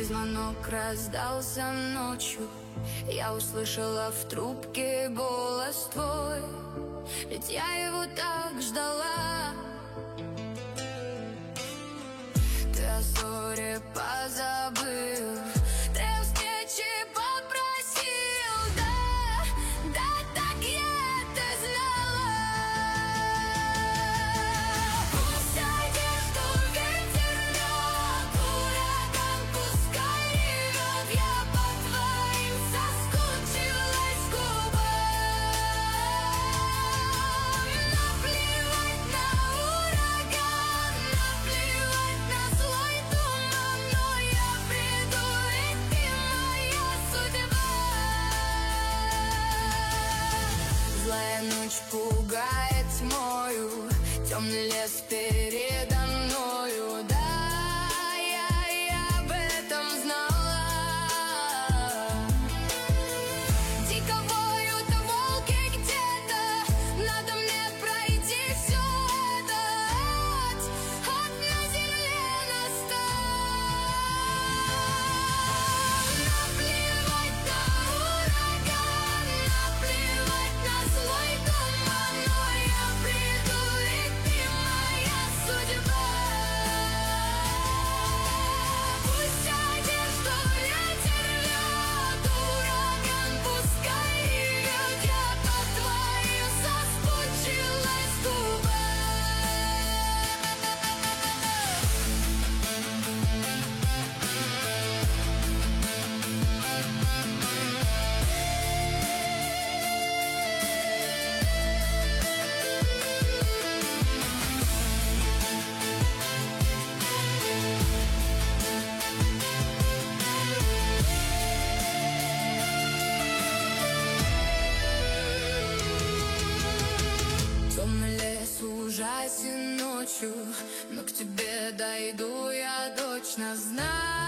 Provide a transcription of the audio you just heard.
Твой звонок раздался ночью, я услышала в трубке голос твой, ведь я его так ждала. Ты о ссоре позабыл, ты о встрече попросил, да, да, так я это знала. Пусть одежду ветер рвет, ураган пускай ревет, я по твоим соскучилась губам. Наплевать на ураган, наплевать на злой туман, но я приду, ведь ты моя судьба. Злая ночь пугает тьмою, темный лес передо мною, да, я об этом знала. Дико воют волки где-то, надо мне пройти все это, ад на земле настал. Наплевать на ураган, наплевать на злой туман, но я приду, ведь ты моя судьба. Пусть одежду ветер рвет, ураган пускай ревет, я по твоим соскучилась губам. Темный лес ужасен ночью, но к тебе дойду я точно знаю.